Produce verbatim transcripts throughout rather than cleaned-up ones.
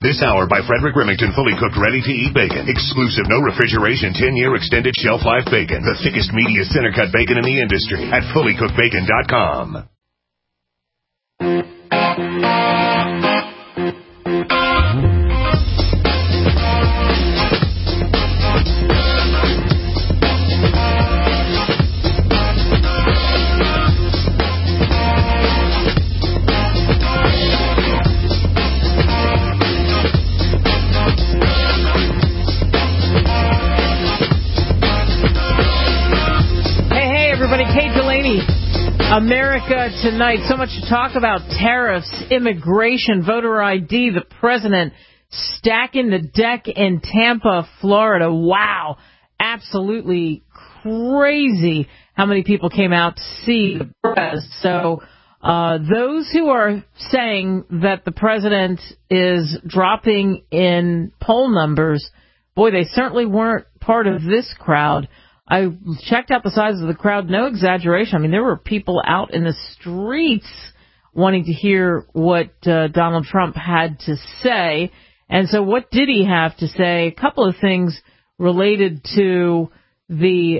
This hour by Frederick Remington, fully cooked, ready-to-eat bacon. Exclusive, no refrigeration, ten-year extended shelf life bacon. The thickest, meatiest, center-cut bacon in the industry at fully cooked bacon dot com. America Tonight. So much to talk about: tariffs, immigration, voter I D, the president stacking the deck in Tampa, Florida. Wow. Absolutely crazy how many people came out to see the press. So uh, those who are saying that the president is dropping in poll numbers, boy, they certainly weren't part of this crowd. I checked out the size of the crowd. No exaggeration. I mean, there were people out in the streets wanting to hear what uh, Donald Trump had to say. And so what did he have to say? A couple of things related to the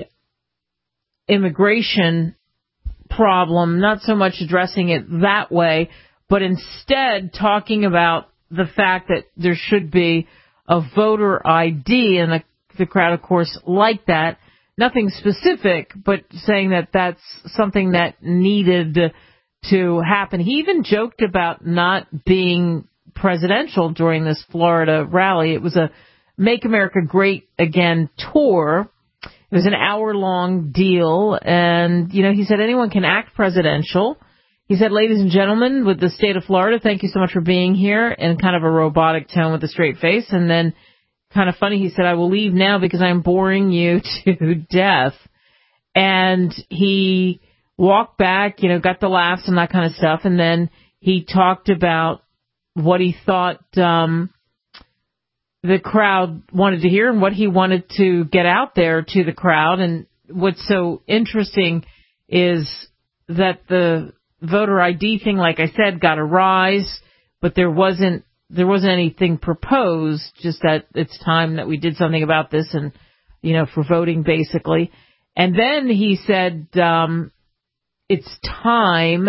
immigration problem, not so much addressing it that way, but instead talking about the fact that there should be a voter I D. And the, the crowd, of course, liked that. Nothing specific, but saying that that's something that needed to happen. He even joked about not being presidential during this Florida rally. It was a Make America Great Again tour. It was an hour-long deal, and, you know, he said anyone can act presidential. He said, ladies and gentlemen, with the state of Florida, thank you so much for being here, in kind of a robotic tone with a straight face, and then kind of funny, he said, I will leave now because I'm boring you to death. And he walked back, you know, got the laughs and that kind of stuff. And then he talked about what he thought um, the crowd wanted to hear and what he wanted to get out there to the crowd. And what's so interesting is that the voter I D thing, like I said, got a rise, but there wasn't There wasn't anything proposed, just that it's time that we did something about this and, you know, for voting, basically. And then he said um, it's time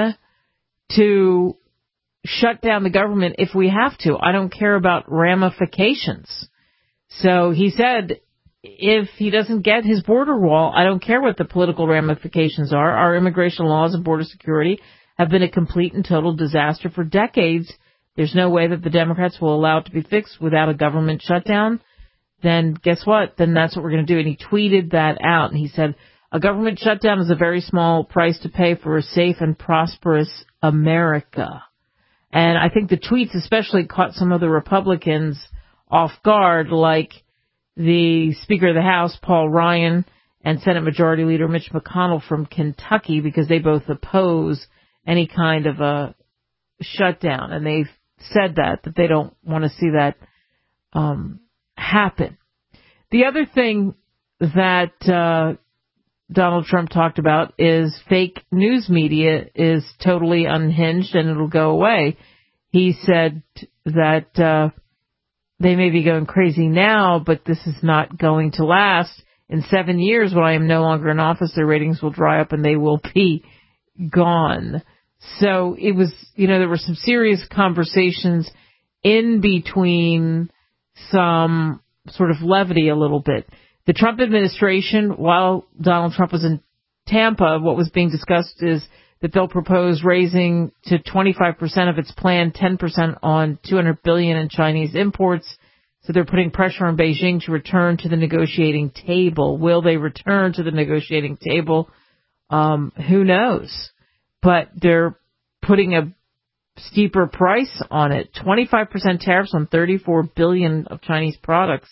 to shut down the government if we have to. I don't care about ramifications. So he said if he doesn't get his border wall, I don't care what the political ramifications are. Our immigration laws and border security have been a complete and total disaster for decades. There's no way that the Democrats will allow it to be fixed without a government shutdown. Then guess what? Then that's what we're going to do. And he tweeted that out. And he said, a government shutdown is a very small price to pay for a safe and prosperous America. And I think the tweets especially caught some of the Republicans off guard, like the Speaker of the House, Paul Ryan, and Senate Majority Leader Mitch McConnell from Kentucky, because they both oppose any kind of a shutdown. And they've said that, that they don't want to see that um, happen. The other thing that uh, Donald Trump talked about is fake news media is totally unhinged and it'll go away. He said that uh, they may be going crazy now, but this is not going to last. In seven years, when I am no longer in office, their ratings will dry up and they will be gone. So it was, you know, there were some serious conversations in between, some sort of levity a little bit. The Trump administration, while Donald Trump was in Tampa, what was being discussed is that they'll propose raising to twenty-five percent of its plan, ten percent on two hundred billion dollars in Chinese imports. So they're putting pressure on Beijing to return to the negotiating table. Will they return to the negotiating table? Um, who knows? But they're putting a steeper price on it. twenty-five percent tariffs on thirty-four billion dollars of Chinese products.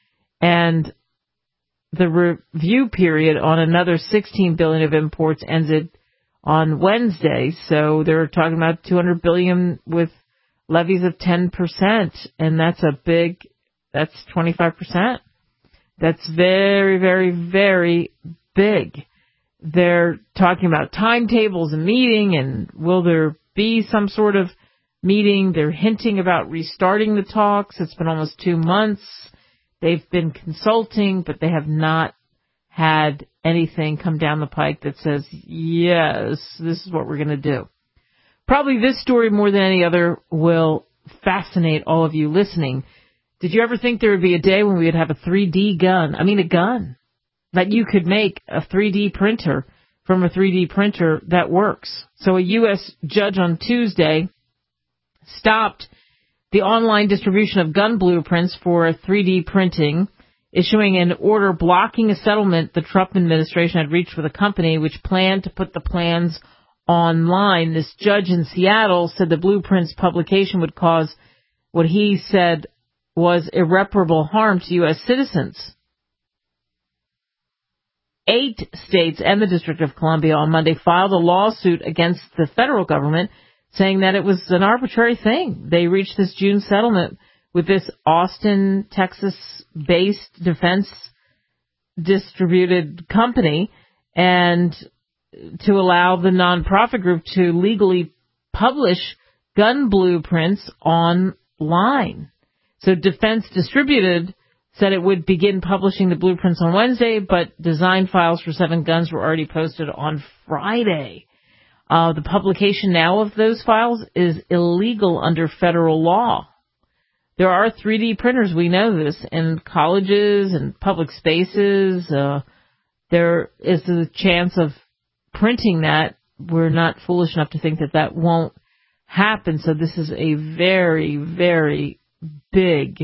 And the review period on another sixteen billion dollars of imports ended on Wednesday. So they're talking about two hundred billion dollars with levies of ten percent. And that's a big, that's twenty-five percent. That's very, very, very big. They're talking about timetables and meeting, and will there be some sort of meeting. They're hinting about restarting the talks. It's been almost two months. They've been consulting, but they have not had anything come down the pike that says, yes, this is what we're going to do. Probably this story more than any other will fascinate all of you listening. Did you ever think there would be a day when we would have a three D gun? I mean, a gun that you could make a three D printer from a three D printer that works. So a U S judge on Tuesday stopped the online distribution of gun blueprints for three D printing, issuing an order blocking a settlement the Trump administration had reached with a company which planned to put the plans online. This judge in Seattle said the blueprints publication would cause what he said was irreparable harm to U S citizens. Eight states and the District of Columbia on Monday filed a lawsuit against the federal government, saying that it was an arbitrary thing. They reached this June settlement with this Austin, Texas-based defense distributed company, and to allow the nonprofit group to legally publish gun blueprints online. So Defense Distributed said it would begin publishing the blueprints on Wednesday, but design files for seven guns were already posted on Friday. Uh, the publication now of those files is illegal under federal law. There are three D printers, we know this, in colleges and public spaces. Uh, there is a chance of printing that. We're not foolish enough to think that that won't happen. So this is a very, very big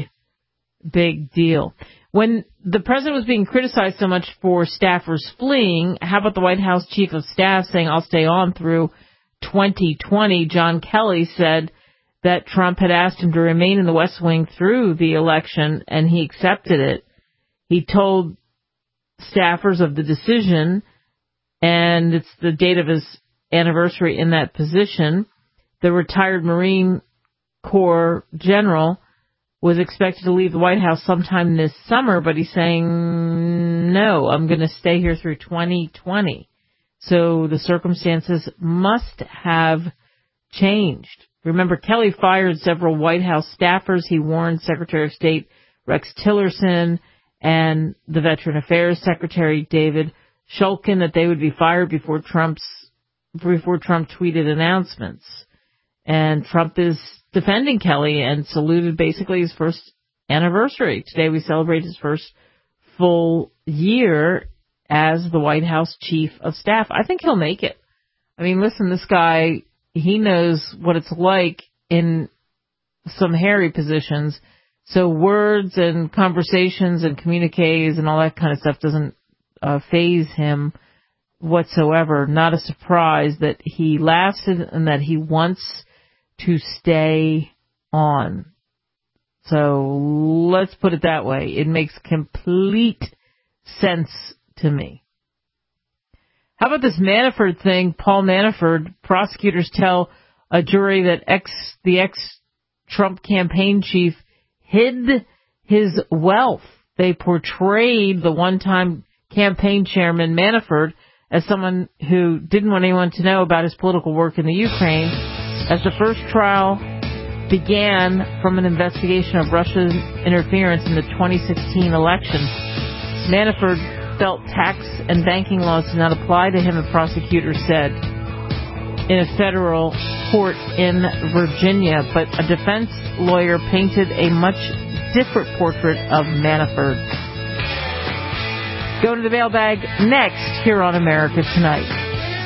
Big deal. When the president was being criticized so much for staffers fleeing, how about the White House chief of staff saying, I'll stay on through twenty twenty? John Kelly said that Trump had asked him to remain in the West Wing through the election, and he accepted it. He told staffers of the decision, and it's the date of his anniversary in that position. The retired Marine Corps general was expected to leave the White House sometime this summer, but he's saying, no, I'm going to stay here through twenty twenty. So the circumstances must have changed. Remember, Kelly fired several White House staffers. He warned Secretary of State Rex Tillerson and the Veteran Affairs Secretary David Shulkin that they would be fired before Trump's before Trump tweeted announcements. And Trump is defending Kelly and saluted basically his first anniversary. Today we celebrate his first full year as the White House chief of staff. I think he'll make it. I mean, listen, this guy, he knows what it's like in some hairy positions. So words and conversations and communiques and all that kind of stuff doesn't uh, faze him whatsoever. Not a surprise that he lasted and that he wants to stay on. So let's put it that way. It makes complete sense to me. How about this Manafort thing? Paul Manafort, prosecutors tell a jury that ex the ex-Trump campaign chief hid his wealth. They portrayed the one-time campaign chairman Manafort as someone who didn't want anyone to know about his political work in the Ukraine, as the first trial began from an investigation of Russia's interference in the twenty sixteen election. Manafort felt tax and banking laws did not apply to him, a prosecutor said in a federal court in Virginia. But a defense lawyer painted a much different portrait of Manafort. Go to the mailbag next here on America Tonight.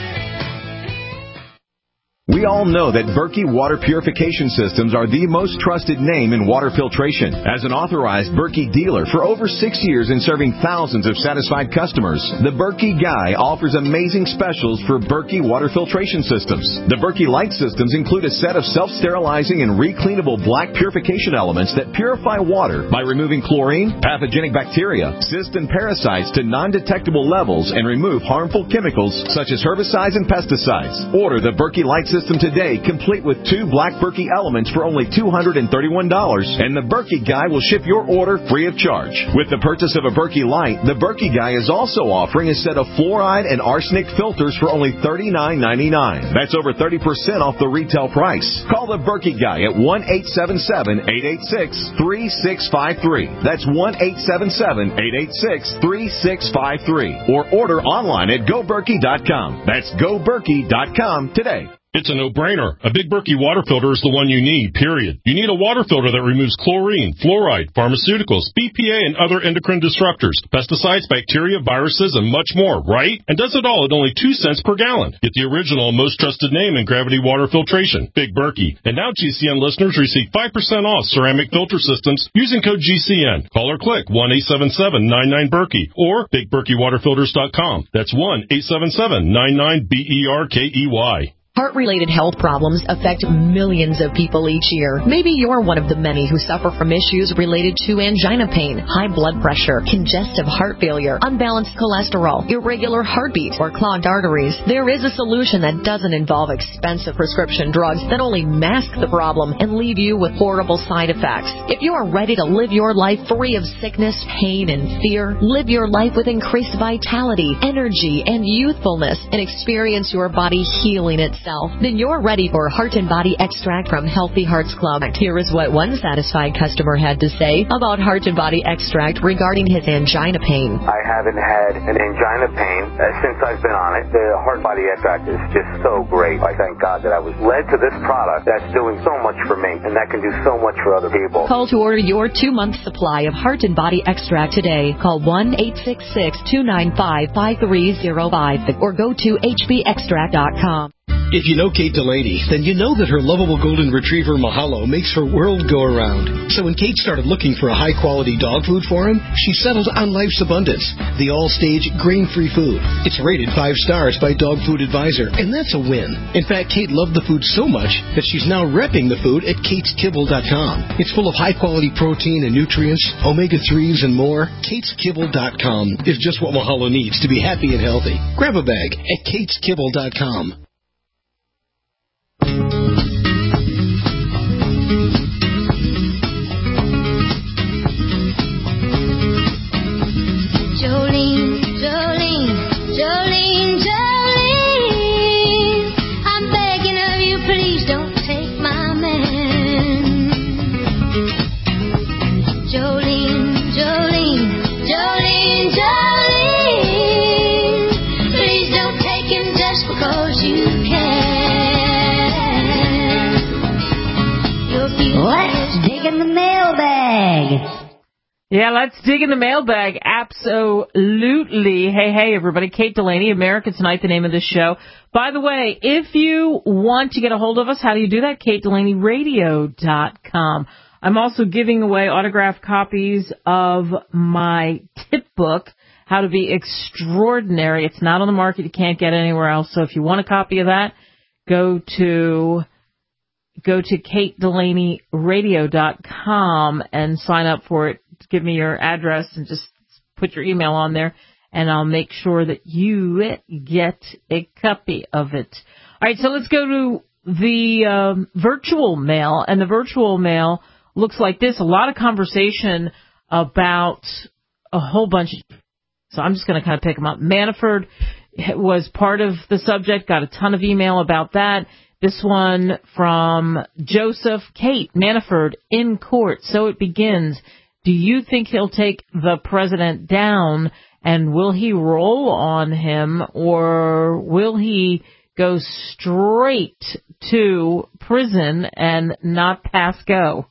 We all know that Berkey Water Purification Systems are the most trusted name in water filtration. As an authorized Berkey dealer for over six years and serving thousands of satisfied customers, the Berkey Guy offers amazing specials for Berkey Water Filtration Systems. The Berkey Light Systems include a set of self-sterilizing and recleanable black purification elements that purify water by removing chlorine, pathogenic bacteria, cysts, and parasites to non-detectable levels and remove harmful chemicals such as herbicides and pesticides. Order the Berkey Light Systems system today, complete with two Black Berkey elements for only two hundred thirty-one dollars, and the Berkey Guy will ship your order free of charge. With the purchase of a Berkey Light, the Berkey Guy is also offering a set of fluoride and arsenic filters for only thirty-nine ninety-nine. That's over thirty percent off the retail price. Call the Berkey Guy at one eight seven seven, eight eight six, three six five three. That's one eight seven seven, eight eight six, three six five three. Or order online at go berkey dot com. That's go berkey dot com today. It's a no-brainer. A Big Berkey water filter is the one you need, period. You need a water filter that removes chlorine, fluoride, pharmaceuticals, B P A, and other endocrine disruptors, pesticides, bacteria, viruses, and much more, right? And does it all at only two cents per gallon. Get the original, most trusted name in gravity water filtration, Big Berkey. And now G C N listeners receive five percent off ceramic filter systems using code G C N. Call or click one eight seven seven, nine nine, Berkey or big berkey water filters dot com. That's one eight seven seven, nine nine, B E R K E Y. Heart-related health problems affect millions of people each year. Maybe you're one of the many who suffer from issues related to angina pain, high blood pressure, congestive heart failure, unbalanced cholesterol, irregular heartbeat, or clogged arteries. There is a solution that doesn't involve expensive prescription drugs that only mask the problem and leave you with horrible side effects. If you are ready to live your life free of sickness, pain, and fear, live your life with increased vitality, energy, and youthfulness, and experience your body healing itself, then you're ready for Heart and Body Extract from Healthy Hearts Club. Here is what one satisfied customer had to say about Heart and Body Extract regarding his angina pain. I haven't had an angina pain uh, since I've been on it. The Heart Body Extract is just so great. I thank God that I was led to this product that's doing so much for me, and that can do so much for other people. Call to order your two-month supply of Heart and Body Extract today. Call one eight six six, two nine five, five three zero five or go to h b extract dot com. If you know Kate Delaney, then you know that her lovable golden retriever Mahalo makes her world go around. So when Kate started looking for a high-quality dog food for him, she settled on Life's Abundance, the all-stage grain-free food. It's rated five stars by Dog Food Advisor, and that's a win. In fact, Kate loved the food so much that she's now repping the food at kates kibble dot com. It's full of high-quality protein and nutrients, omega threes, and more. kates kibble dot com is just what Mahalo needs to be happy and healthy. Grab a bag at kates kibble dot com. Jolene, Jolene, Jolene, Jolene, I'm begging of you, please don't take my man. Jolene, Jolene, Jolene, Jolene, please don't take him just because you can. Let's dig in the mailbag. Yeah, let's dig in the mailbag. Absolutely. Hey, hey, everybody. Kate Delaney, America Tonight, the name of this show. By the way, if you want to get a hold of us, how do you do that? kate delaney radio dot com. I'm also giving away autographed copies of my tip book, How to Be Extraordinary. It's not on the market. You can't get it anywhere else. So if you want a copy of that, go to... Go to kate delaney radio dot com and sign up for it. Give me your address and just put your email on there, and I'll make sure that you get a copy of it. All right, so let's go to the um, virtual mail, and the virtual mail looks like this. A lot of conversation about a whole bunch of, so I'm just going to kind of pick them up. Manafort was part of the subject, got a ton of email about that. This one from Joseph. Kate, Manafort in court, so it begins. Do you think he'll take the president down, and will he roll on him, or will he go straight to prison and not pass go?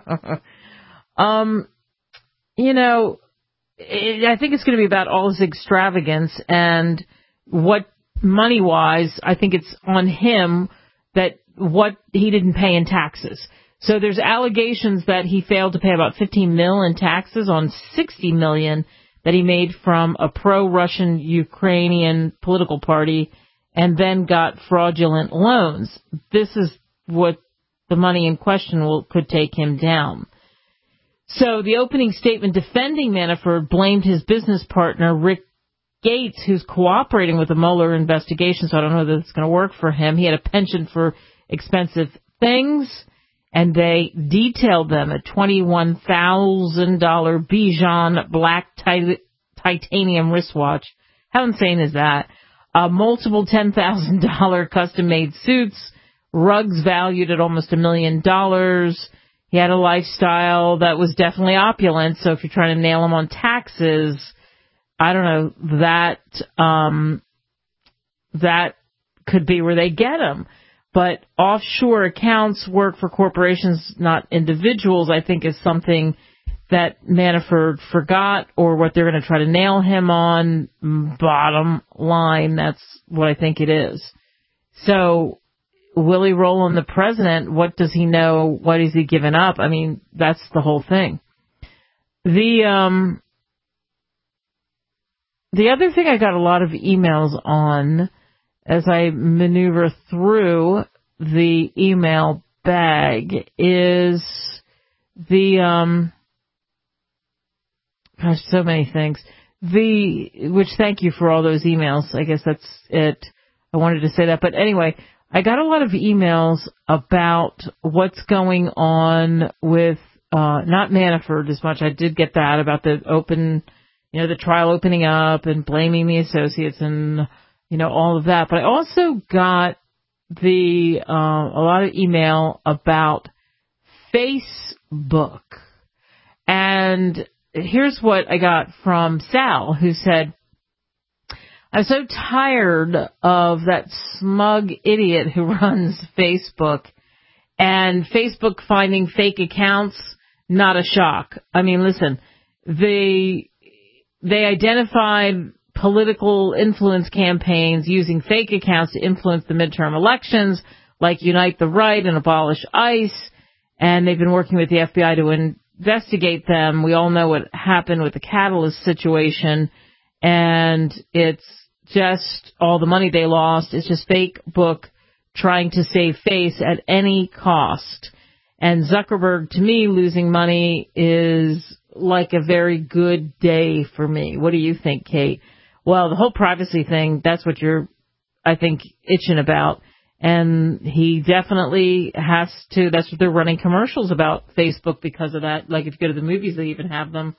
um, you know, it, I think it's going to be about all his extravagance, and what money-wise, I think it's on him that what he didn't pay in taxes. So there's allegations that he failed to pay about fifteen mil in taxes on sixty million that he made from a pro-Russian Ukrainian political party and then got fraudulent loans. This is what the money in question will, could take him down. So the opening statement defending Manafort blamed his business partner, Rick Gates, who's cooperating with the Mueller investigation, so I don't know that it's going to work for him. He had a penchant for expensive things, and they detailed them a twenty-one thousand dollars Bijan black tit- titanium wristwatch. How insane is that? Uh, multiple ten thousand dollars custom-made suits, rugs valued at almost a million dollars. He had a lifestyle that was definitely opulent, so if you're trying to nail him on taxes, I don't know, that um, that could be where they get him. But offshore accounts work for corporations, not individuals, I think is something that Manafort forgot, or what they're going to try to nail him on. Bottom line, that's what I think it is. So, will he roll on the president? What does he know? What has he given up? I mean, that's the whole thing. The, um... The other thing I got a lot of emails on as I maneuver through the email bag is the, um, gosh, so many things. The, which thank you for all those emails. I guess that's it. I wanted to say that. But anyway, I got a lot of emails about what's going on with, uh, not Manafort as much. I did get that about the open, you know, the trial opening up and blaming the associates and, you know, all of that. But I also got the, uh, a lot of email about Facebook. And here's what I got from Sal, who said, I'm so tired of that smug idiot who runs Facebook, and Facebook finding fake accounts, not a shock. I mean, listen, they... They identified political influence campaigns using fake accounts to influence the midterm elections, like Unite the Right and Abolish ICE, and they've been working with the F B I to investigate them. We all know what happened with the Catalyst situation, and it's just all the money they lost. It's just Facebook trying to save face at any cost. And Zuckerberg, to me, losing money is like a very good day for me. What do you think, Kate? Well, the whole privacy thing, that's what you're, I think, itching about. And he definitely has to, that's what they're running commercials about, Facebook, because of that. Like if you go to the movies, they even have them.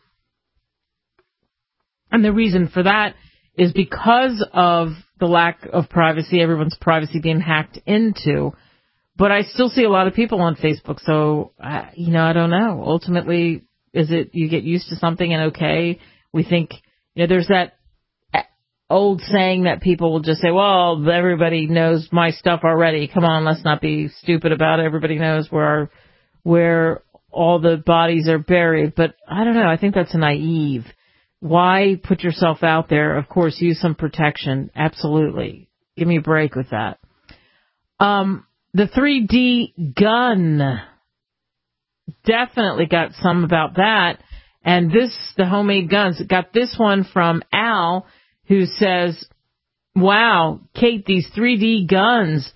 And the reason for that is because of the lack of privacy, everyone's privacy being hacked into. But I still see a lot of people on Facebook, so, uh, you know, I don't know. Ultimately, is it you get used to something and okay? We think, you know, there's that old saying that people will just say, well, everybody knows my stuff already. Come on, let's not be stupid about it. Everybody knows where our, where all the bodies are buried. But I don't know. I think that's naive. Why put yourself out there? Of course, use some protection. Absolutely. Give me a break with that. Um, the three D gun. Definitely got some about that. And this, the homemade guns, got this one from Al, who says, wow, Kate, these three D guns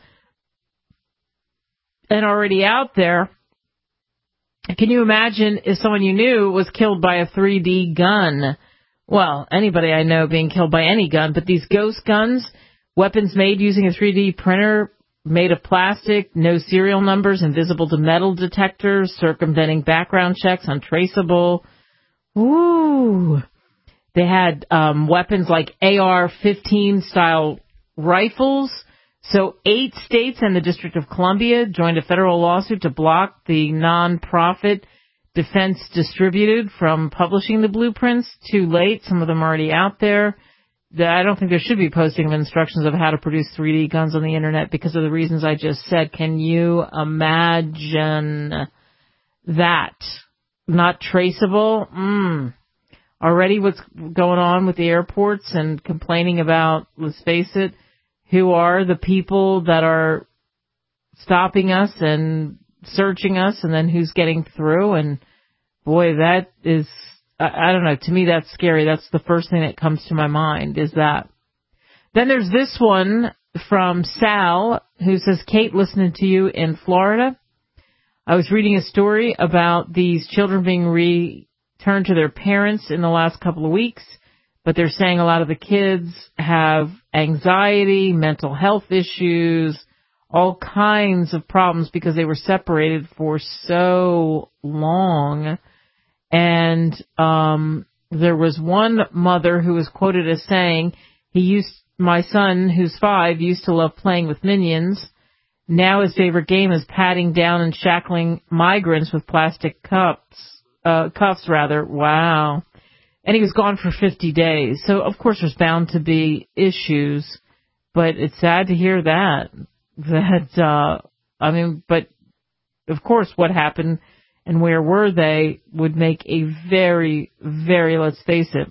and already out there. Can you imagine if someone you knew was killed by a three D gun? Well, anybody I know being killed by any gun, but these ghost guns, weapons made using a three D printer, made of plastic, no serial numbers, invisible to metal detectors, circumventing background checks, untraceable. Woo! They had um, weapons like A R fifteen style rifles. So eight states and the District of Columbia joined a federal lawsuit to block the nonprofit Defense Distributed from publishing the blueprints. Too late. Some of them are already out there. I don't think there should be posting of instructions of how to produce three D guns on the internet because of the reasons I just said. Can you imagine that? Not traceable? Mm. Already what's going on with the airports and complaining about, let's face it, who are the people that are stopping us and searching us, and then who's getting through. And boy, that is, I, I don't know, to me that's scary. That's the first thing that comes to my mind is that. Then there's this one from Sal, who says, Kate, listening to you in Florida. I was reading a story about these children being returned to their parents in the last couple of weeks. but they're saying a lot of the kids have anxiety, mental health issues, all kinds of problems because they were separated for so long. And um, there was one mother who was quoted as saying, "He used my son, who's five, used to love playing with minions. Now his favorite game is patting down and shackling migrants with plastic cups, uh, cuffs rather. Wow." And he was gone for fifty days. So, of course, there's bound to be issues, but it's sad to hear that. That, uh, I mean, but, of course, what happened and where were they would make a very, very, let's face it,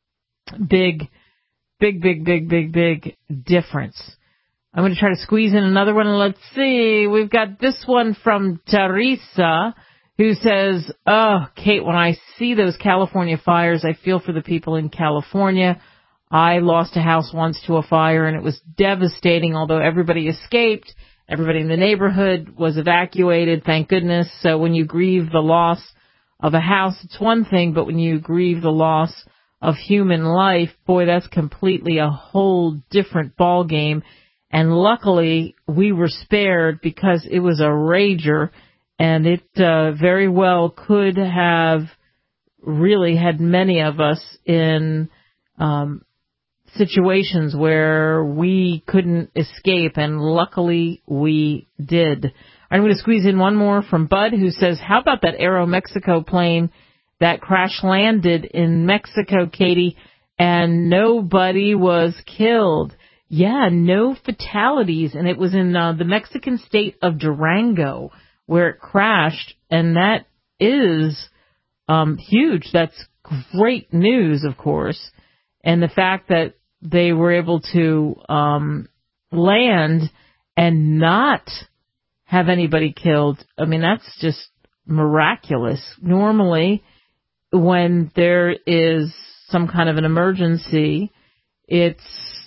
big, big, big, big, big, big difference. I'm going to try to squeeze in another one. Let's see. We've got this one from Teresa, who says, "Oh, Kate, when I see those California fires, I feel for the people in California. I lost a house once to a fire, and it was devastating, although everybody escaped. Everybody in the neighborhood was evacuated, thank goodness. So when you grieve the loss of a house, it's one thing, but when you grieve the loss of human life, boy, that's completely a whole different ballgame. And luckily, we were spared because it was a rager, and it uh, very well could have really had many of us in um, situations where we couldn't escape, and luckily we did." I'm going to squeeze in one more from Bud, who says, "How about that Aeromexico plane that crash landed in Mexico, Katie, and nobody was killed?" Yeah, no fatalities, and it was in uh, the Mexican state of Durango where it crashed, and that is um, huge. That's great news, of course, and the fact that they were able to um, land and not have anybody killed, I mean, that's just miraculous. Normally, when there is some kind of an emergency, it's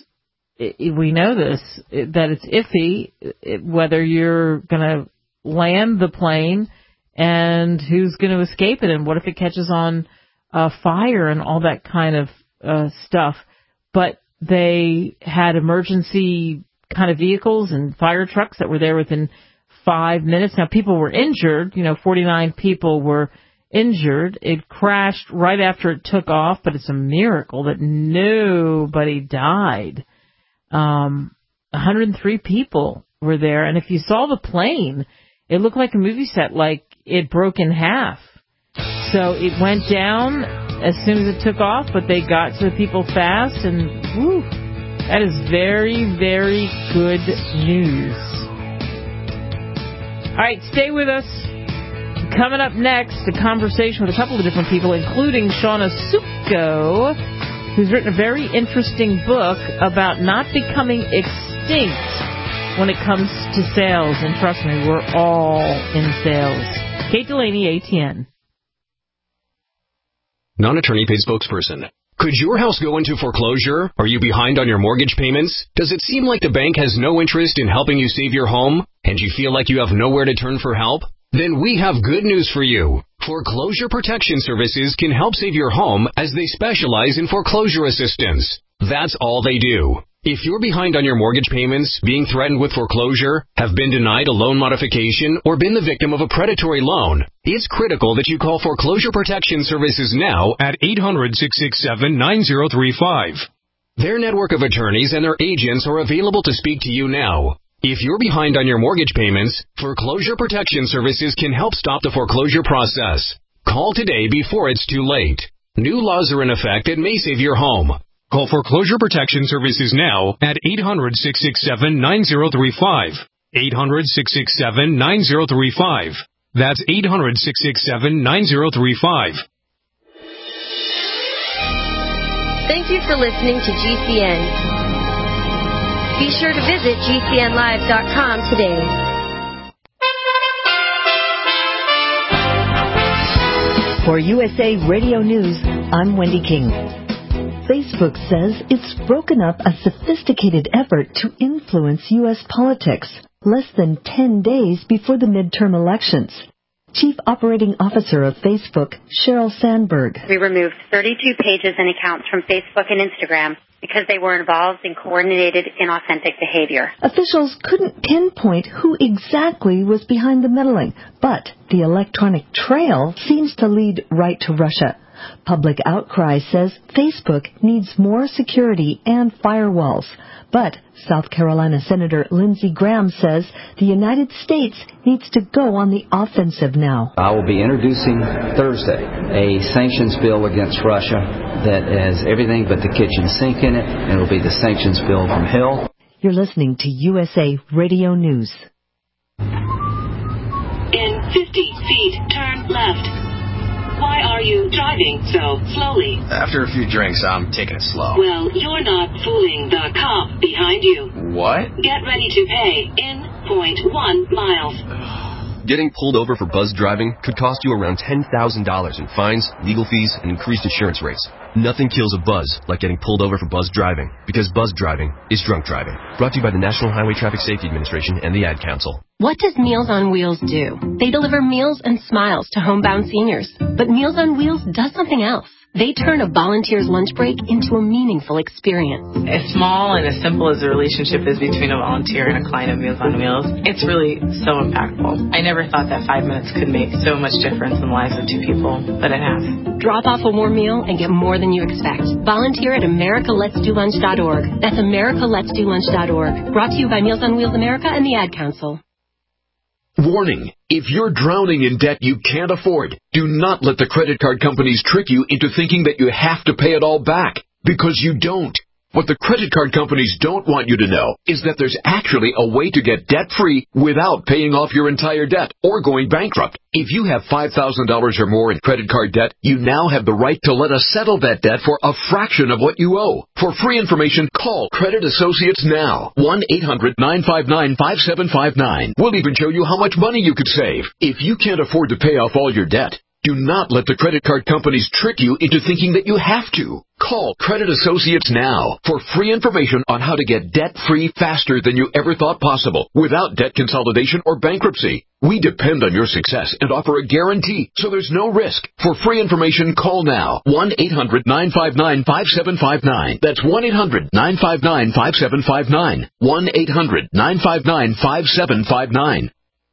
It, we know this, that it's iffy whether you're going to land the plane and who's going to escape it, and what if it catches on uh, fire and all that kind of uh, stuff. But they had emergency kind of vehicles and fire trucks that were there within five minutes. Now, people were injured. You know, forty-nine people were injured. It crashed right after it took off, but it's a miracle that nobody died. Um, one hundred three people were there, and if you saw the plane, it looked like a movie set, like it broke in half. So it went down as soon as it took off, but they got to the people fast, and whew, that is very, very good news. All right, stay with us. Coming up next, a conversation with a couple of different people, including Shauna Succo, who's written a very interesting book about not becoming extinct when it comes to sales. And trust me, we're all in sales. Kate Delaney, A T N. Non-attorney paid spokesperson. Could your house go into foreclosure? Are you behind on your mortgage payments? Does it seem like the bank has no interest in helping you save your home, and you feel like you have nowhere to turn for help? Then we have good news for you. Foreclosure Protection Services can help save your home as they specialize in foreclosure assistance. That's all they do. If you're behind on your mortgage payments, being threatened with foreclosure, have been denied a loan modification, or been the victim of a predatory loan, it's critical that you call Foreclosure Protection Services now at eight hundred, six six seven, nine zero three five. Their network of attorneys and their agents are available to speak to you now. If you're behind on your mortgage payments, Foreclosure Protection Services can help stop the foreclosure process. Call today before it's too late. New laws are in effect that may save your home. Call Foreclosure Protection Services now at eight hundred, six six seven, nine zero three five. eight hundred, six six seven, nine zero three five. That's eight hundred, six six seven, nine zero three five. Thank you for listening to G C N. Be sure to visit G C N live dot com today. For U S A Radio News, I'm Wendy King. Facebook says it's broken up a sophisticated effort to influence U S politics less than ten days before the midterm elections. Chief Operating Officer of Facebook, Sheryl Sandberg. We removed thirty-two pages and accounts from Facebook and Instagram because they were involved in coordinated, inauthentic behavior. Officials couldn't pinpoint who exactly was behind the meddling, but the electronic trail seems to lead right to Russia. Public outcry says Facebook needs more security and firewalls. But South Carolina Senator Lindsey Graham says the United States needs to go on the offensive now. I will be introducing Thursday a sanctions bill against Russia that has everything but the kitchen sink in it, and it will be the sanctions bill from hell. You're listening to U S A Radio News. In fifty feet, turn left. Why are you driving so slowly? After a few drinks, I'm taking it slow. Well, you're not fooling the cop behind you. What? Get ready to pay in point one miles. Getting pulled over for buzz driving could cost you around ten thousand dollars in fines, legal fees, and increased insurance rates. Nothing kills a buzz like getting pulled over for buzz driving, because buzz driving is drunk driving. Brought to you by the National Highway Traffic Safety Administration and the Ad Council. What does Meals on Wheels do? They deliver meals and smiles to homebound seniors. But Meals on Wheels does something else. They turn a volunteer's lunch break into a meaningful experience. As small and as simple as the relationship is between a volunteer and a client of Meals on Wheels, it's really so impactful. I never thought that five minutes could make so much difference in the lives of two people, but it has. Drop off a warm meal and get more than you expect. Volunteer at America Let's Do Lunch dot org. That's America Let's Do Lunch dot org. Brought to you by Meals on Wheels America and the Ad Council. Warning, if you're drowning in debt you can't afford, do not let the credit card companies trick you into thinking that you have to pay it all back, because you don't. What the credit card companies don't want you to know is that there's actually a way to get debt-free without paying off your entire debt or going bankrupt. If you have five thousand dollars or more in credit card debt, you now have the right to let us settle that debt for a fraction of what you owe. For free information, call Credit Associates now. one eight hundred nine five nine five seven five nine. We'll even show you how much money you could save. If you can't afford to pay off all your debt, do not let the credit card companies trick you into thinking that you have to. Call Credit Associates now for free information on how to get debt-free faster than you ever thought possible without debt consolidation or bankruptcy. We depend on your success and offer a guarantee, so there's no risk. For free information, call now. one eight hundred nine five nine five seven five nine. That's one eight hundred nine five nine five seven five nine. one eight hundred nine five nine five seven five nine.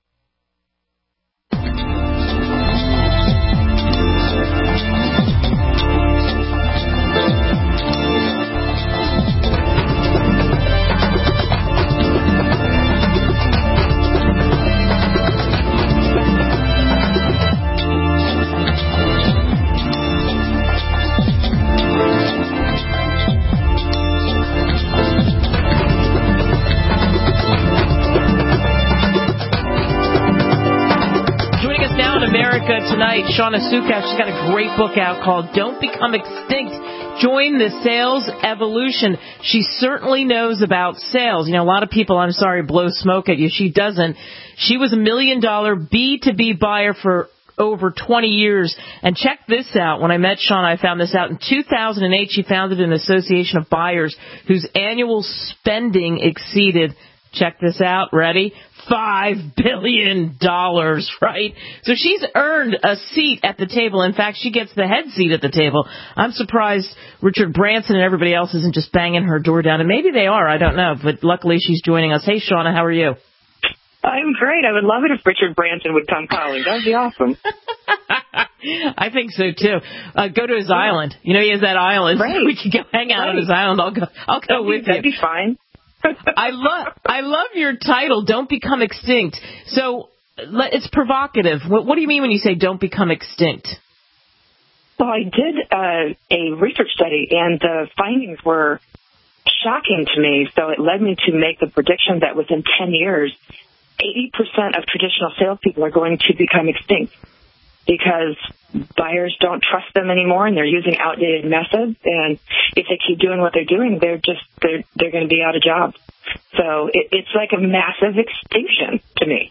Tonight, Shauna Sukas, she's got a great book out called Don't Become Extinct. Join the sales evolution. She certainly knows about sales. You know, a lot of people, I'm sorry, blow smoke at you. She doesn't. She was a million dollar B two B buyer for over twenty years. And check this out. When I met Shauna, I found this out. In two thousand eight, she founded an association of buyers whose annual spending exceeded, check this out, ready? Five billion dollars, right? So she's earned a seat at the table. In fact, she gets the head seat at the table. I'm surprised Richard Branson and everybody else isn't just banging her door down. And maybe they are, I don't know. But luckily she's joining us. Hey, Shauna, how are you? I'm great. I would love it if Richard Branson would come calling. That would be awesome. I think so, too. Uh, go to his yeah. island. You know, he has that island. Right. We can go hang out right. on his island. I'll go, I'll go that'd with be, you. That'd be fine. I love I love your title, Don't Become Extinct. So it's provocative. What, what do you mean when you say don't become extinct? Well, I did uh, a research study, and the findings were shocking to me. So it led me to make the prediction that within ten years, eighty percent of traditional salespeople are going to become extinct because buyers don't trust them anymore, and they're using outdated methods. And if they keep doing what they're doing, they're just they're they're going to be out of jobs. So it, it's like a massive extinction to me.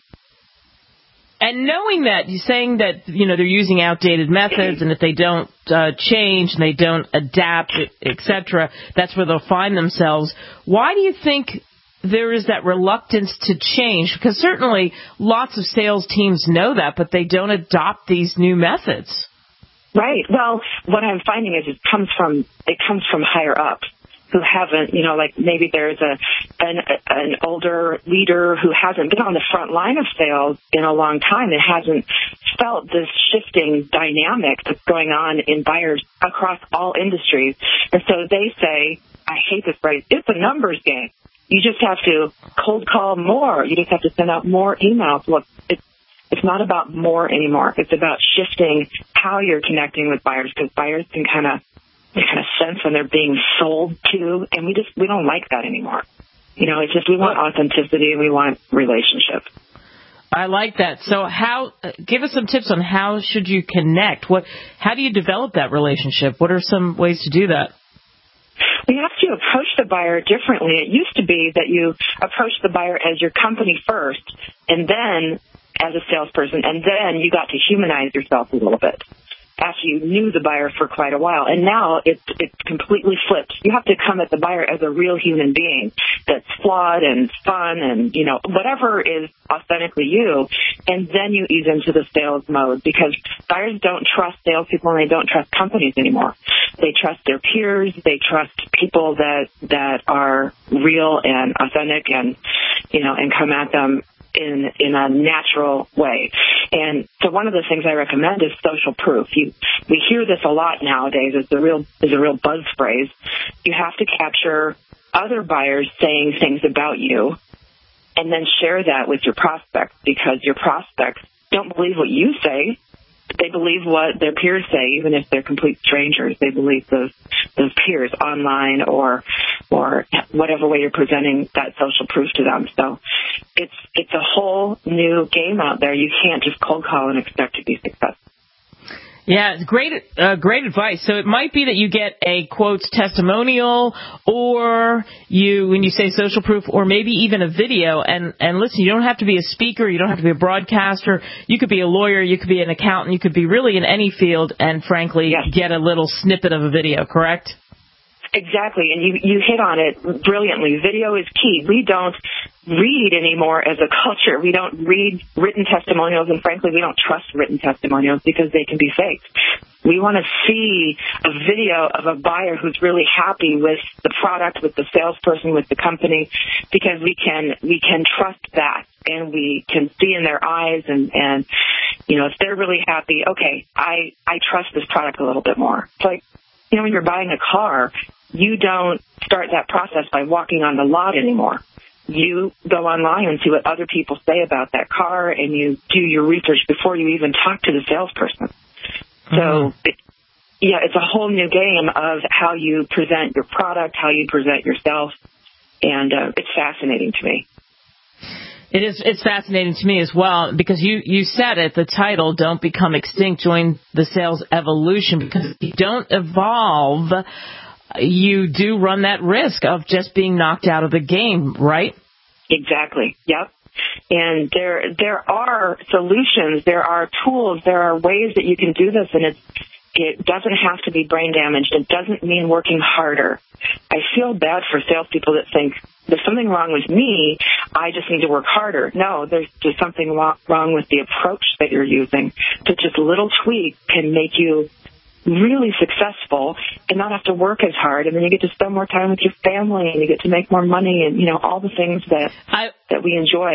And knowing that, you're saying that you know they're using outdated methods, and if they don't uh, change and they don't adapt, et cetera, that's where they'll find themselves. Why do you think there is that reluctance to change? Because certainly lots of sales teams know that, but they don't adopt these new methods. Right. Well, what I'm finding is it comes from it comes from higher up, who haven't, you know, like maybe there's a an, an older leader who hasn't been on the front line of sales in a long time and hasn't felt this shifting dynamic that's going on in buyers across all industries. And so they say, I hate this phrase, it's a numbers game. You just have to cold call more. You just have to send out more emails. Look, it's It's not about more anymore. It's about shifting how you're connecting with buyers, because buyers can kind of they kind of sense when they're being sold to, and we just we don't like that anymore. You know, it's just we want authenticity, we want relationship. I like that. So, how? Give us some tips on how should you connect. What? How do you develop that relationship? What are some ways to do that? We have to approach the buyer differently. It used to be that you approach the buyer as your company first, and then as a salesperson, and then you got to humanize yourself a little bit after you knew the buyer for quite a while. And now it's it's completely flipped. You have to come at the buyer as a real human being that's flawed and fun and, you know, whatever is authentically you, and then you ease into the sales mode, because buyers don't trust salespeople and they don't trust companies anymore. They trust their peers. They trust people that that are real and authentic and, you know, and come at them in in a natural way. And so one of the things I recommend is social proof. You we hear this a lot nowadays. It's a real is a real buzz phrase. You have to capture other buyers saying things about you and then share that with your prospects, because your prospects don't believe what you say. They believe what their peers say, even if they're complete strangers. They believe those those peers online or or whatever way you're presenting that social proof to them. So it's it's a whole new game out there. You can't just cold call and expect to be successful. Yeah, it's great, uh, great advice. So it might be that you get a quotes testimonial, or you, when you say social proof, or maybe even a video. And, and listen, you don't have to be a speaker. You don't have to be a broadcaster. You could be a lawyer. You could be an accountant. You could be really in any field and, frankly, yes. get a little snippet of a video, correct? Exactly, and you, you hit on it brilliantly. Video is key. We don't read anymore as a culture. We don't read written testimonials, and frankly, we don't trust written testimonials because they can be faked. We want to see a video of a buyer who's really happy with the product, with the salesperson, with the company, because we can we can trust that, and we can see in their eyes, and, and you know, if they're really happy, okay, I, I trust this product a little bit more. It's like, you know, when you're buying a car, you don't start that process by walking on the lot anymore. You go online and see what other people say about that car, and you do your research before you even talk to the salesperson. Mm-hmm. So, it, yeah, it's a whole new game of how you present your product, how you present yourself, and uh, it's fascinating to me. It is. It's fascinating to me as well, because you, you said it, the title, Don't Become Extinct, Join the Sales Evolution, because if you don't evolve, you do run that risk of just being knocked out of the game, right? Exactly. Yep. And there there are solutions, there are tools, there are ways that you can do this, and it's it doesn't have to be brain damaged. It doesn't mean working harder. I feel bad for salespeople that think there's something wrong with me, I just need to work harder. No, there's just something wrong with the approach that you're using. So just a little tweak can make you really successful and not have to work as hard, and then you get to spend more time with your family, and you get to make more money, and, you know, all the things that I, that we enjoy.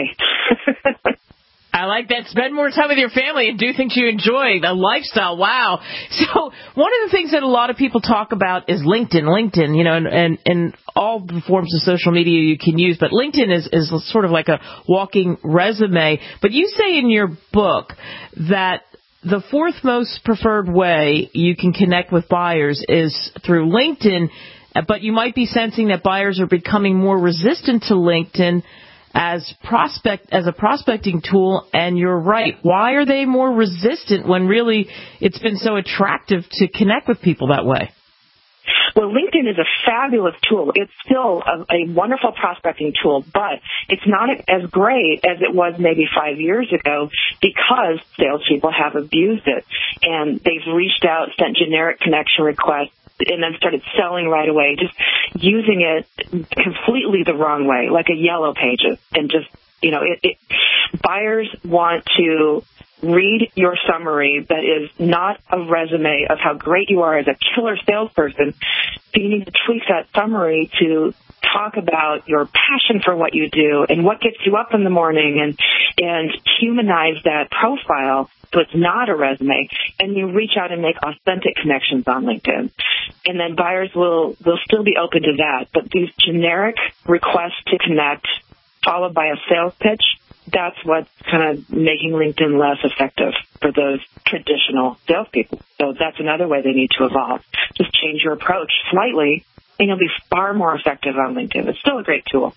I like that. Spend more time with your family and do things you enjoy. The lifestyle. Wow. So one of the things that a lot of people talk about is LinkedIn. LinkedIn, you know, and, and, and all the forms of social media you can use. But LinkedIn is, is sort of like a walking resume. But you say in your book that the fourth most preferred way you can connect with buyers is through LinkedIn. But you might be sensing that buyers are becoming more resistant to LinkedIn as prospect as a prospecting tool, and you're right. Why are they more resistant when really it's been so attractive to connect with people that way? Well, LinkedIn is a fabulous tool. It's still a, a wonderful prospecting tool, but it's not as great as it was maybe five years ago because salespeople have abused it. And they've reached out, sent generic connection requests, and then started selling right away, just using it completely the wrong way, like a Yellow Pages. And just, you know, it, it, buyers want to read your summary that is not a resume of how great you are as a killer salesperson. So you need to tweak that summary to talk about your passion for what you do and what gets you up in the morning, and and humanize that profile so it's not a resume, and you reach out and make authentic connections on LinkedIn. And then buyers will, will still be open to that. But these generic requests to connect followed by a sales pitch, that's what's kind of making LinkedIn less effective for those traditional salespeople. So that's another way they need to evolve. Just change your approach slightly, and you'll be far more effective on LinkedIn. It's still a great tool.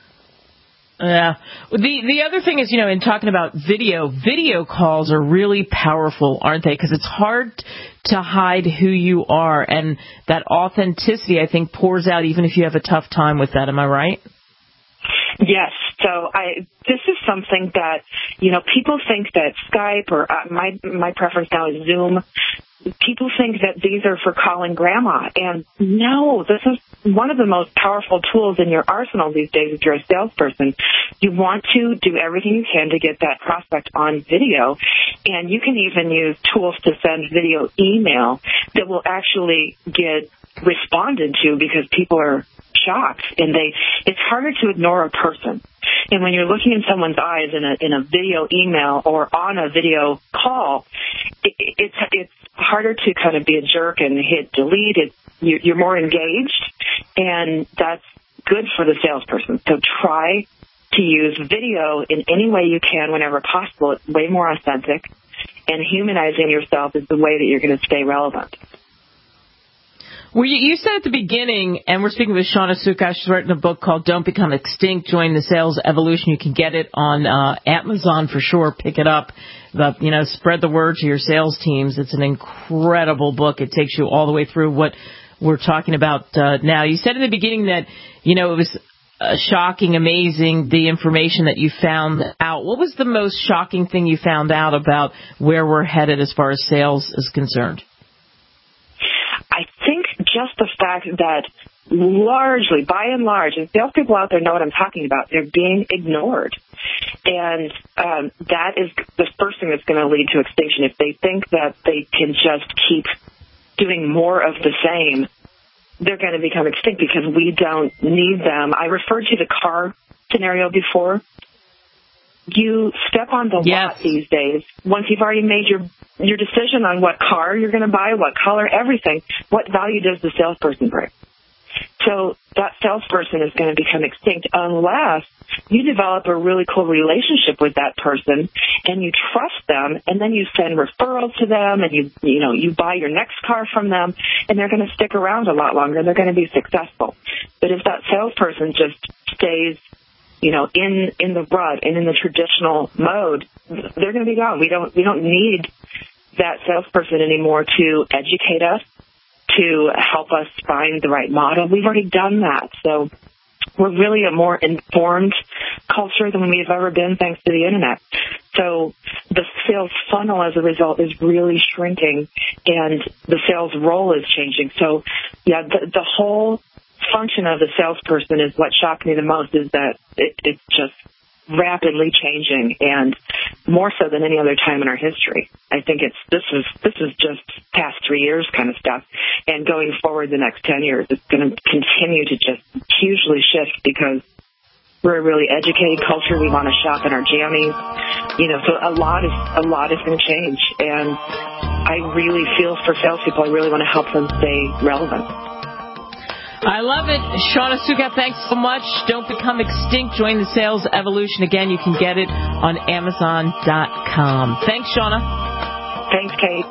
Yeah. The the other thing is, you know, in talking about video, video calls are really powerful, aren't they? Because it's hard to hide who you are, and that authenticity, I think, pours out even if you have a tough time with that. Am I right? Yes. So I, this is something that, you know, people think that Skype or uh, my my preference now is Zoom. People think that these are for calling grandma. And no, this is one of the most powerful tools in your arsenal these days if you're a salesperson. You want to do everything you can to get that prospect on video. And you can even use tools to send video email that will actually get responded to because people are shocked, and they it's harder to ignore a person. And when you're looking in someone's eyes in a in a video email or on a video call, it, it's it's harder to kind of be a jerk and hit delete. It, you, you're more engaged, and that's good for the salesperson. So try to use video in any way you can whenever possible. It's way more authentic, and humanizing yourself is the way that you're going to stay relevant. Well, you, you said at the beginning, and we're speaking with Shawna Suckosh. She's written a book called Don't Become Extinct, Join the Sales Evolution. You can get it on uh, Amazon for sure. Pick it up. But, you know, spread the word to your sales teams. It's an incredible book. It takes you all the way through what we're talking about uh, now. You said in the beginning that, you know, it was uh, shocking, amazing, the information that you found out. What was the most shocking thing you found out about where we're headed as far as sales is concerned? I think just the fact that largely, by and large, and salespeople out there know what I'm talking about, they're being ignored. And um, that is the first thing that's going to lead to extinction. If they think that they can just keep doing more of the same, they're going to become extinct because we don't need them. I referred to the car scenario before. You step on the yes. lot these days. Once you've already made your your decision on what car you're going to buy, what color, everything, what value does the salesperson bring? So that salesperson is going to become extinct unless you develop a really cool relationship with that person and you trust them, and then you send referrals to them, and you you know you buy your next car from them, and they're going to stick around a lot longer. They're going to be successful. But if that salesperson just stays, you know, in, in the rut and in the traditional mode, they're going to be gone. We don't we don't need that salesperson anymore to educate us, to help us find the right model. We've already done that. So we're really a more informed culture than we've ever been thanks to the Internet. So the sales funnel as a result is really shrinking, and the sales role is changing. So, yeah, the, the whole function of the salesperson is what shocked me the most, is that it, it's just rapidly changing, and more so than any other time in our history. I think it's this is this is just past three years kind of stuff, and going forward the next ten years, it's going to continue to just hugely shift because we're a really educated culture. We want to shop in our jammies, you know. So a lot is a lot is going to change, and I really feel for salespeople. I really want to help them stay relevant. I love it. Shawna Suckosh, thanks so much. Don't become extinct. Join the sales evolution. Again, you can get it on Amazon dot com. Thanks, Shawna. Thanks, Kate.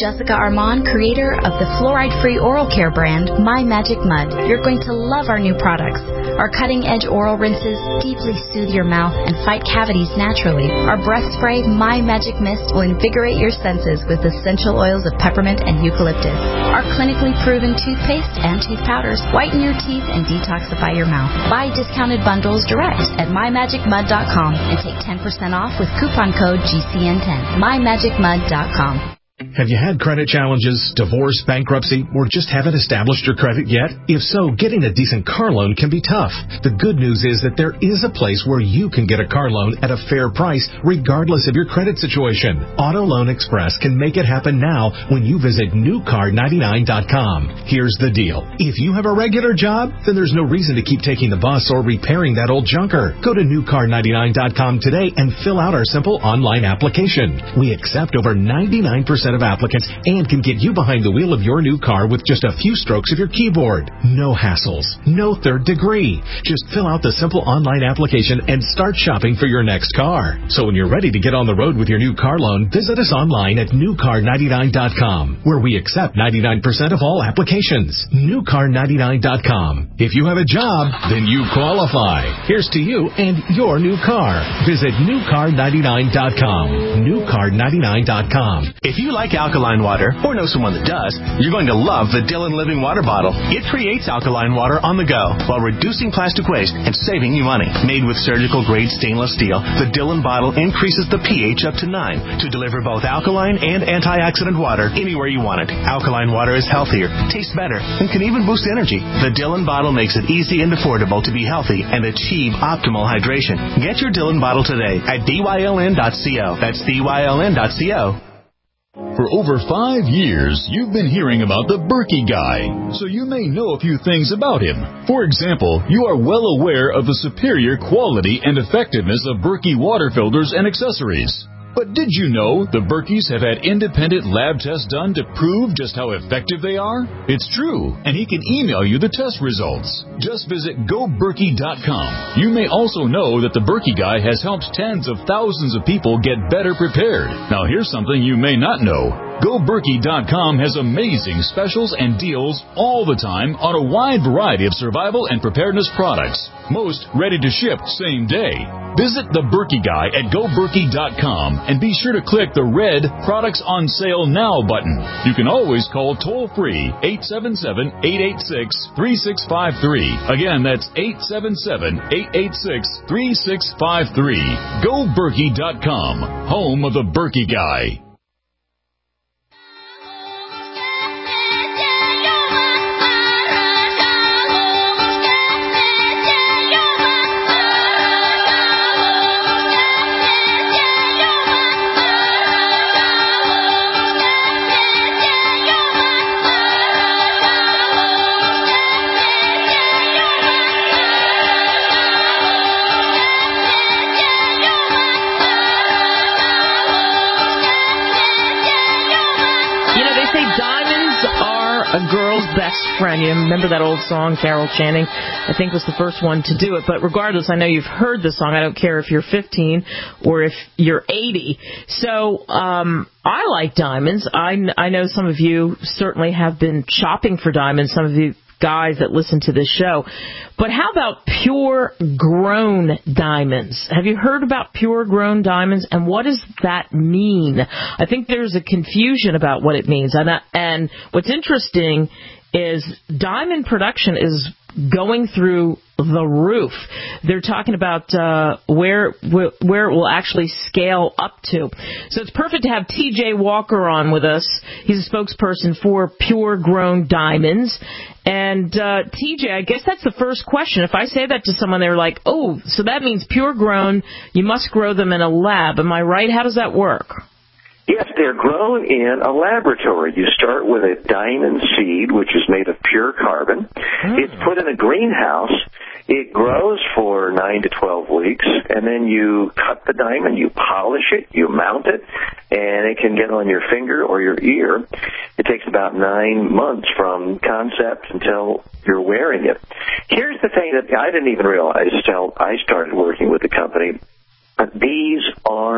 Jessica Armand, creator of the fluoride-free oral care brand, My Magic Mud. You're going to love our new products. Our cutting-edge oral rinses deeply soothe your mouth and fight cavities naturally. Our breath spray, My Magic Mist, will invigorate your senses with essential oils of peppermint and eucalyptus. Our clinically proven toothpaste and tooth powders whiten your teeth and detoxify your mouth. Buy discounted bundles direct at my magic mud dot com and take ten percent off with coupon code G C N ten. my magic mud dot com. Have you had credit challenges, divorce, bankruptcy, or just haven't established your credit yet? If so, getting a decent car loan can be tough. The good news is that there is a place where you can get a car loan at a fair price, regardless of your credit situation. Auto Loan Express can make it happen now when you visit new car ninety-nine dot com. Here's the deal. If you have a regular job, then there's no reason to keep taking the bus or repairing that old junker. Go to new car ninety-nine dot com today and fill out our simple online application. We accept over ninety-nine percent of applicants and can get you behind the wheel of your new car with just a few strokes of your keyboard. No hassles, no third degree. Just fill out the simple online application and start shopping for your next car. So when you're ready to get on the road with your new car loan, visit us online at new car ninety-nine dot com, where we accept ninety-nine percent of all applications. new car ninety-nine dot com. If you have a job, then you qualify. Here's to you and your new car. Visit new car ninety-nine dot com. new car ninety-nine dot com. If you like alkaline water, or know someone that does, you're going to love the Dillon Living Water Bottle. It creates alkaline water on the go while reducing plastic waste and saving you money. Made with surgical-grade stainless steel, the Dillon bottle increases the pH up to nine to deliver both alkaline and antioxidant water anywhere you want it. Alkaline water is healthier, tastes better, and can even boost energy. The Dillon bottle makes it easy and affordable to be healthy and achieve optimal hydration. Get your Dillon bottle today at D Y L N dot co. That's D Y L N dot co. For over five years, you've been hearing about the Berkey Guy, so you may know a few things about him. For example, you are well aware of the superior quality and effectiveness of Berkey water filters and accessories. But did you know the Berkeys have had independent lab tests done to prove just how effective they are? It's true, and he can email you the test results. Just visit go berkey dot com. You may also know that the Berkey Guy has helped tens of thousands of people get better prepared. Now here's something you may not know. go berkey dot com has amazing specials and deals all the time on a wide variety of survival and preparedness products. Most ready to ship same day. Visit the Berkey Guy at go berkey dot com and be sure to click the red Products on Sale Now button. You can always call toll-free eight seven seven, eight eight six, three six five three. Again, that's eight seven seven, eight eight six, three six five three. go berkey dot com, home of the Berkey Guy. A girl's best friend. You remember that old song, Carol Channing, I think was the first one to do it. But regardless, I know you've heard the song. I don't care if you're fifteen or if you're eighty. So um, I like diamonds. I, I know some of you certainly have been shopping for diamonds, some of you guys that listen to this show. But how about pure grown diamonds? Have you heard about pure grown diamonds, and what does that mean? I think there's a confusion about what it means. And, and what's interesting is diamond production is going through the roof. They're talking about uh, where where it will actually scale up to. So it's perfect to have T J Walker on with us. He's a spokesperson for Pure Grown Diamonds. And uh, T J, I guess that's the first question. If I say that to someone, they're like, oh, so that means pure grown, you must grow them in a lab. Am I right? How does that work? Yes, they're grown in a laboratory. You start with a diamond seed, which is made of pure carbon. Mm. It's put in a greenhouse. It grows for nine to twelve weeks, and then you cut the diamond, you polish it, you mount it, and it can get on your finger or your ear. It takes about nine months from concept until you're wearing it. Here's the thing that I didn't even realize until I started working with the company. These are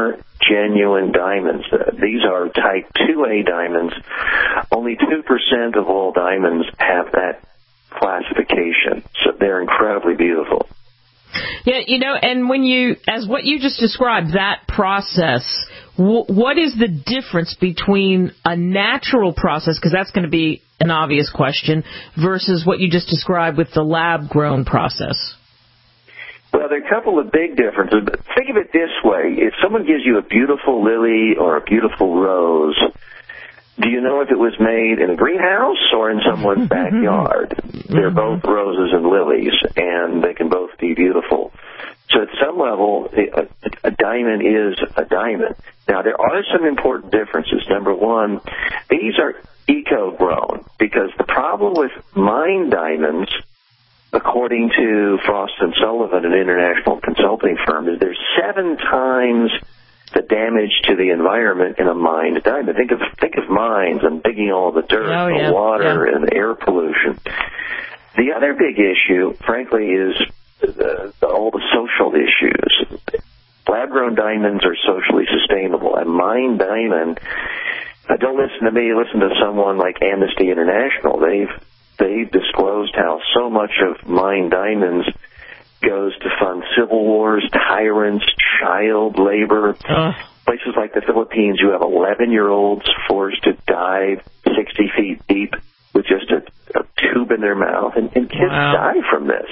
genuine diamonds. Uh, these are type two A diamonds. Only two percent of all diamonds have that classification, so they're incredibly beautiful. Yeah, you know, and when you, as what you just described, that process, w- what is the difference between a natural process, because that's going to be an obvious question, versus what you just described with the lab-grown process? Well, there are a couple of big differences, but think of it this way. If someone gives you a beautiful lily or a beautiful rose, do you know if it was made in a greenhouse or in someone's backyard? They're both roses and lilies, and they can both be beautiful. So at some level, a, a diamond is a diamond. Now, there are some important differences. Number one, these are eco-grown, because the problem with mined diamonds, according to Frost and Sullivan, an international consulting firm, is there's seven times the damage to the environment in a mined diamond. Think of think of mines and digging all the dirt, oh, yeah. the water, yeah. and the air pollution. The other big issue, frankly, is the, the, all the social issues. Lab-grown diamonds are socially sustainable. A mined diamond, uh, don't listen to me, listen to someone like Amnesty International. They've they've disclosed how so much of mined diamonds goes to fund civil wars, tyrants, child labor. Uh. Places like the Philippines, you have eleven-year-olds forced to dive sixty feet deep with just a, a tube in their mouth, and, and kids wow. die from this.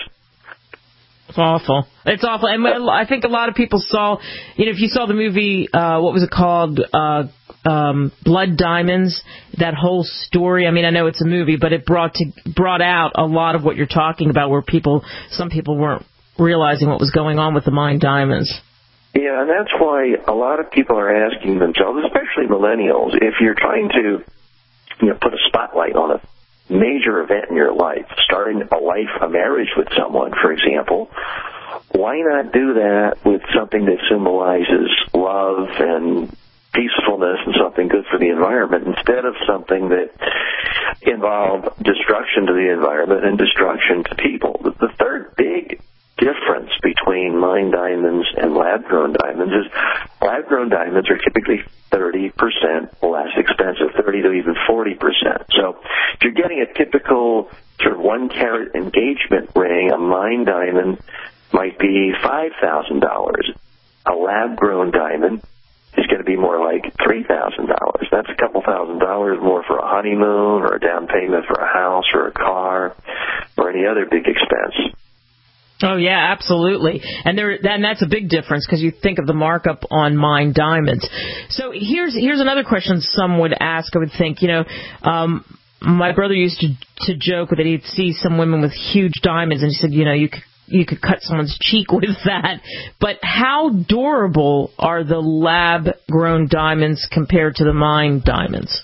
It's awful. It's awful. And I think a lot of people saw, you know, if you saw the movie, uh, what was it called, uh, um, Blood Diamonds, that whole story. I mean, I know it's a movie, but it brought to, brought out a lot of what you're talking about, where people, some people weren't realizing what was going on with the mined diamonds. Yeah, and that's why a lot of people are asking themselves, especially millennials, if you're trying to, you know, put a spotlight on a major event in your life, starting a life, a marriage with someone, for example, why not do that with something that symbolizes love and peacefulness and something good for the environment, instead of something that involved destruction to the environment and destruction to people? The third big difference between mined diamonds and lab-grown diamonds is lab-grown diamonds are typically thirty percent less expensive, thirty to even forty percent. So if you're getting a typical sort of one-carat engagement ring, a mined diamond might be five thousand dollars. A lab-grown diamond is going to be more like three thousand dollars. That's a couple thousand dollars more for a honeymoon or a down payment for a house or a car or any other big expense. Oh, yeah, absolutely. And there, and that's a big difference, because you think of the markup on mined diamonds. So here's here's another question some would ask, I would think. You know, um, my brother used to, to joke that he'd see some women with huge diamonds, and he said, you know, you could, you could cut someone's cheek with that. But how durable are the lab-grown diamonds compared to the mined diamonds?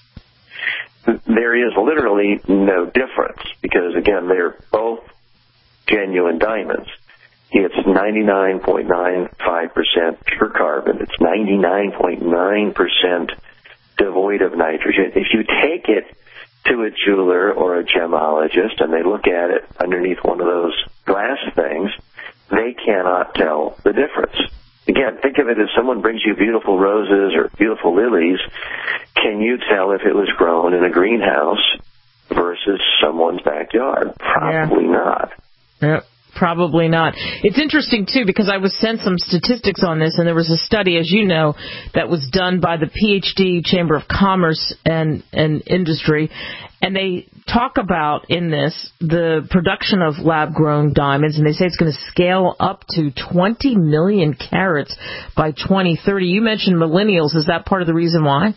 There is literally no difference, because, again, they're both genuine diamonds. It's ninety-nine point nine five percent pure carbon. It's ninety-nine point nine percent devoid of nitrogen. If you take it to a jeweler or a gemologist and they look at it underneath one of those glass things, they cannot tell the difference. Again, think of it as someone brings you beautiful roses or beautiful lilies. Can you tell if it was grown in a greenhouse versus someone's backyard? Probably yeah. not. Yep, probably not. It's interesting, too, because I was sent some statistics on this, and there was a study, as you know, that was done by the P H D Chamber of Commerce and, and Industry, and they talk about in this the production of lab-grown diamonds, and they say it's going to scale up to twenty million carats by twenty thirty. You mentioned millennials. Is that part of the reason why?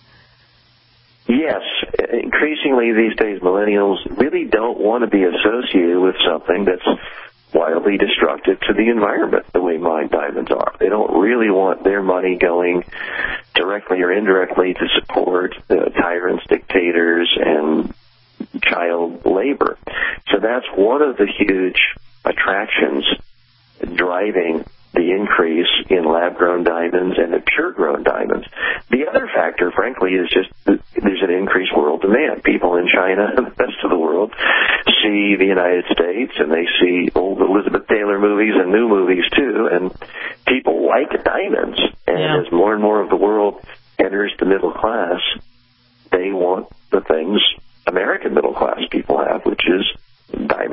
Yes. Increasingly these days, millennials really don't want to be associated with something that's wildly destructive to the environment the way mined diamonds are. They don't really want their money going directly or indirectly to support uh, tyrants, dictators, and child labor. So that's one of the huge attractions driving the increase in lab-grown diamonds and the pure-grown diamonds. The other factor, frankly, is just that there's an increased world demand. People in China and the rest of the world see the United States, and they see old Elizabeth Taylor movies and new movies, too, and people like diamonds. And yeah. as more and more of the world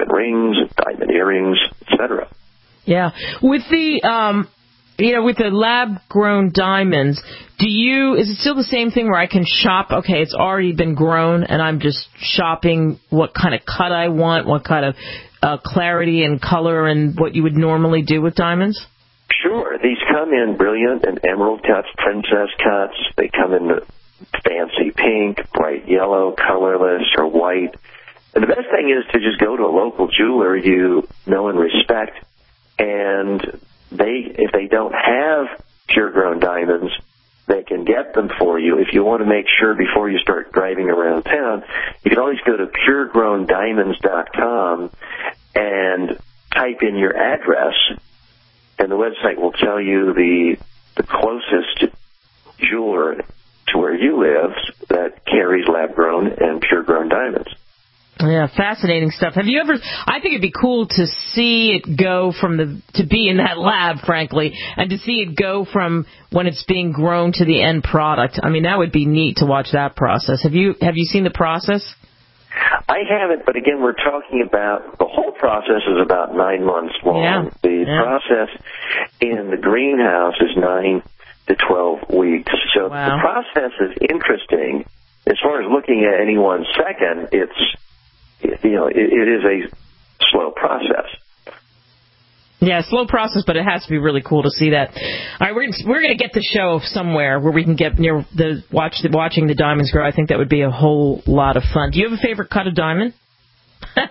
diamond rings, diamond earrings, et cetera. Yeah. With the, um, you know, with the lab-grown diamonds, do you, is it still the same thing where I can shop, okay, it's already been grown, and I'm just shopping what kind of cut I want, what kind of uh, clarity and color, and what you would normally do with diamonds? Sure. These come in brilliant and emerald cuts, princess cuts. They come in fancy pink, bright yellow, colorless, or white. And the best thing is to just go to a local jeweler you know and respect, and they, if they don't have pure-grown diamonds, they can get them for you. If you want to make sure before you start driving around town, you can always go to pure grown diamonds dot com and type in your address, and the website will tell you the the closest jeweler to where you live that carries lab-grown and pure-grown diamonds. Yeah, fascinating stuff. Have you ever, I think it'd be cool to see it go from the, to be in that lab, frankly, and to see it go from when it's being grown to the end product. I mean, that would be neat to watch that process. Have you, have you seen the process? I haven't, but again, we're talking about, the whole process is about nine months long. Yeah. The yeah. process in the greenhouse is nine to twelve weeks. So wow. the process is interesting. As far as looking at any one second, it's, you know, it, it is a slow process. Yeah, slow process, but it has to be really cool to see that. All right, we're we're going to get the show somewhere where we can get near the watch the, watching the diamonds grow. I think that would be a whole lot of fun. Do you have a favorite cut of diamond? uh,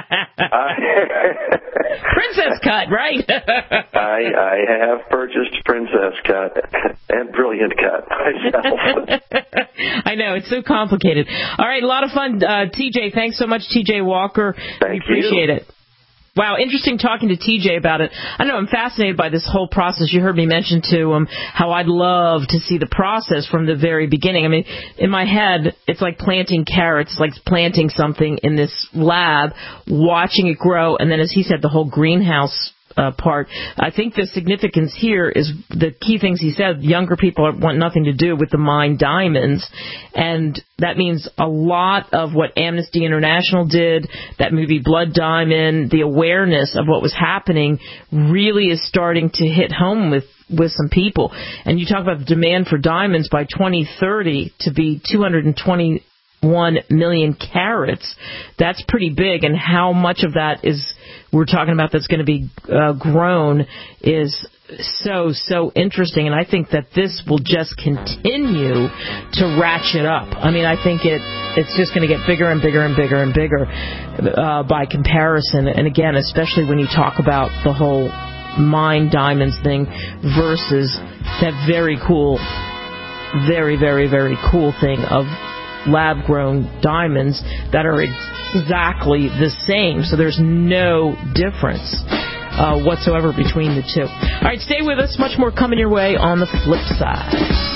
Princess cut, right? I I have purchased Princess cut and Brilliant cut myself. I know, it's so complicated. All right, a lot of fun. Uh, T J, thanks so much, T J Walker. Thank we appreciate you. it. Wow, interesting talking to T J about it. I know, I'm fascinated by this whole process. You heard me mention to him how I'd love to see the process from the very beginning. I mean, in my head, it's like planting carrots. It's like planting something in this lab, watching it grow, and then, as he said, the whole greenhouse Uh, part. I think the significance here is the key things he said. Younger people want nothing to do with the mine diamonds, and that means a lot of what Amnesty International did, that movie Blood Diamond, the awareness of what was happening really is starting to hit home with with some people. And you talk about the demand for diamonds by twenty thirty to be two hundred twenty-one million carats. That's pretty big, and how much of that is we're talking about that's going to be uh, grown is so, so interesting. And I think that this will just continue to ratchet up. I mean, I think it it's just going to get bigger and bigger and bigger and bigger uh, by comparison. And again, especially when you talk about the whole mine diamonds thing versus that very cool, very, very, very cool thing of lab-grown diamonds that are exactly the same. So there's no difference uh, whatsoever between the two. All right, stay with us. Much more coming your way on the flip side.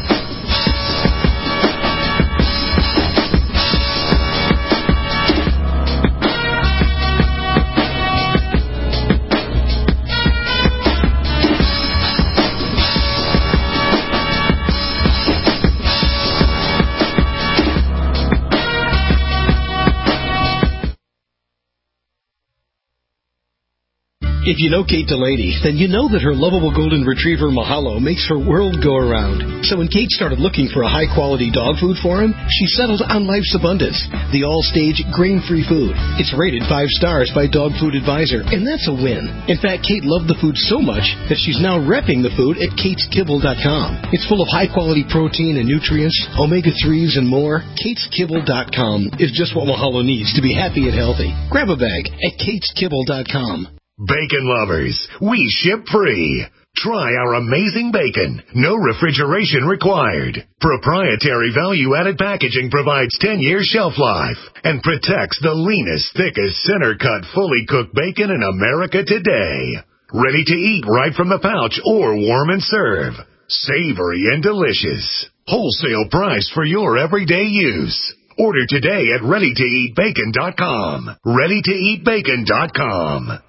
If you know Kate Delaney, then you know that her lovable golden retriever Mahalo makes her world go around. So when Kate started looking for a high-quality dog food for him, she settled on Life's Abundance, the all-stage grain-free food. It's rated five stars by Dog Food Advisor, and that's a win. In fact, Kate loved the food so much that she's now repping the food at kates kibble dot com. It's full of high-quality protein and nutrients, omega threes, and more. kates kibble dot com is just what Mahalo needs to be happy and healthy. Grab a bag at kates kibble dot com. Bacon lovers, we ship free. Try our amazing bacon. No refrigeration required. Proprietary value-added packaging provides ten years shelf life and protects the leanest, thickest, center-cut, fully cooked bacon in America today. Ready to eat right from the pouch or warm and serve. Savory and delicious. Wholesale price for your everyday use. Order today at ready to eat bacon dot com. ready to eat bacon dot com.